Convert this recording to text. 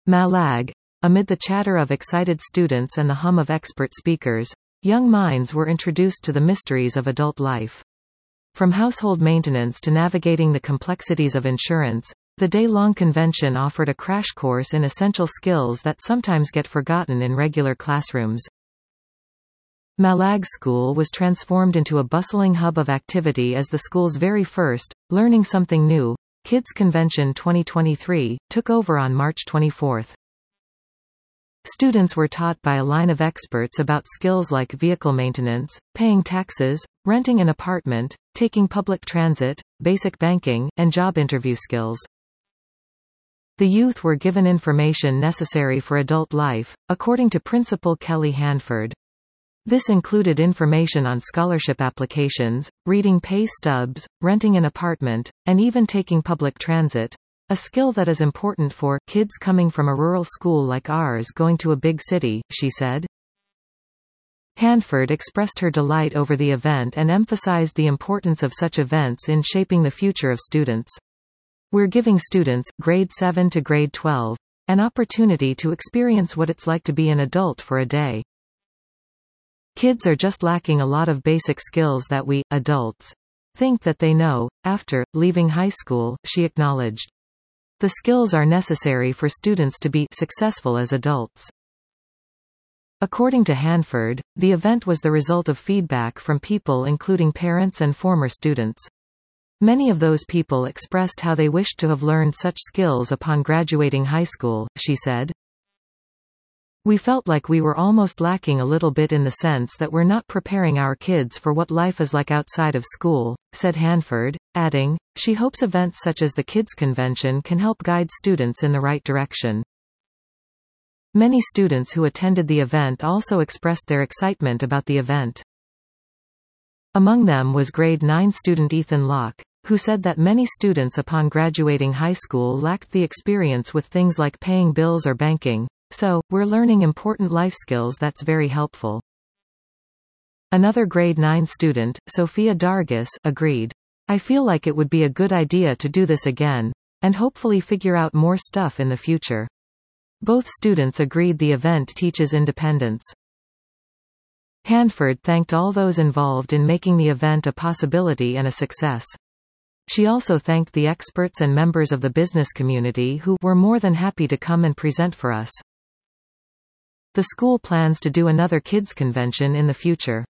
Malag. Amid the chatter of excited students and the hum of expert speakers, young minds were introduced to the mysteries of adult life. From household maintenance to navigating the complexities of insurance, the day-long convention offered a crash course in essential skills that sometimes get forgotten in regular classrooms. Malag School was transformed into a bustling hub of activity as the school's very first, Learning Something New, Kids Convention 2023, took over on March 24. Students were taught by a line of experts about skills like vehicle maintenance, paying taxes, renting an apartment, taking public transit, basic banking, and job interview skills. The youth were given information necessary for adult life, according to Principal Kelly Hanford. This included information on scholarship applications, reading pay stubs, renting an apartment, and even taking public transit, a skill that is important for kids coming from a rural school like ours going to a big city, she said. Hanford expressed her delight over the event and emphasized the importance of such events in shaping the future of students. We're giving students, grade 7 to grade 12, an opportunity to experience what it's like to be an adult for a day. Kids are just lacking a lot of basic skills that we, adults, think that they know, after leaving high school, she acknowledged. The skills are necessary for students to be successful as adults. According to Hanford, the event was the result of feedback from people including parents and former students. Many of those people expressed how they wished to have learned such skills upon graduating high school, she said. We felt like we were almost lacking a little bit in the sense that we're not preparing our kids for what life is like outside of school, said Hanford, adding, she hopes events such as the Kids Convention can help guide students in the right direction. Many students who attended the event also expressed their excitement about the event. Among them was grade 9 student Ethan Locke, who said that many students upon graduating high school lacked the experience with things like paying bills or banking. So, we're learning important life skills that's very helpful. Another grade 9 student, Sophia Dargis, agreed. I feel like it would be a good idea to do this again, and hopefully figure out more stuff in the future. Both students agreed the event teaches independence. Hanford thanked all those involved in making the event a possibility and a success. She also thanked the experts and members of the business community who were more than happy to come and present for us. The school plans to do another kids convention in the future.